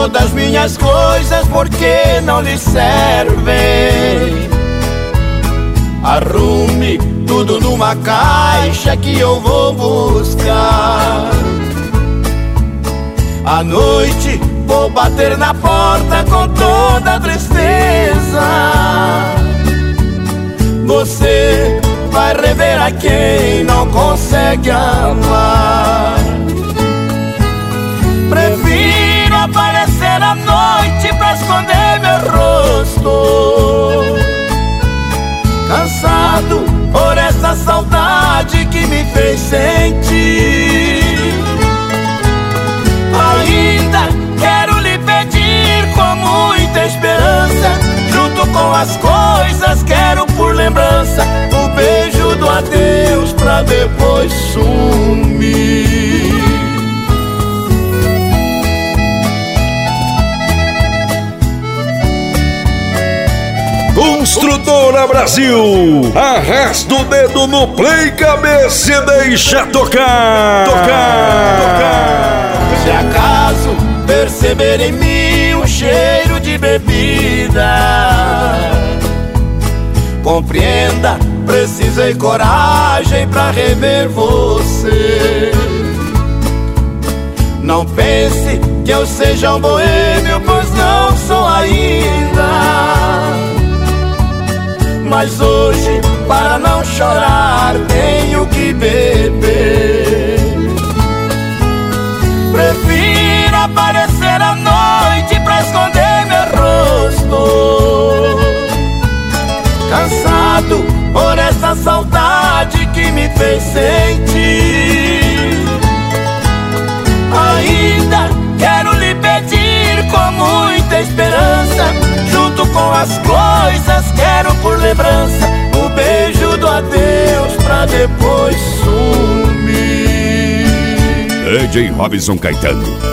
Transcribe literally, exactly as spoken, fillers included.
todas minhas coisas porque não lhe servem. Arrume tudo numa caixa que eu vou buscar. À noite vou bater na porta com toda a tristeza. Você vai rever a quem não consegue amar. Prefiro aparecer à noite pra esconder meu rosto, cansado por essa saudade que me fez sentir. Ainda quero lhe pedir com muita esperança, junto com as coisas quero por lembrança o beijo do adeus pra depois sumir. Construtora Brasil, arrasta o dedo no play, cabeça e deixa tocar. Tocar, tocar. Se acaso perceber em mim um cheiro de bebida, compreenda, precisei coragem pra rever você. Não pense que eu seja um boêmio, pois não sou ainda. Mas hoje, para não chorar, tenho que beber. Prefiro aparecer à noite pra esconder meu rosto, cansado por essa saudade que me fez sentir. Ainda quero lhe pedir com muita esperança, junto com as coisas quero por lembrança o beijo do adeus pra depois sumir. D J Robson Caetano.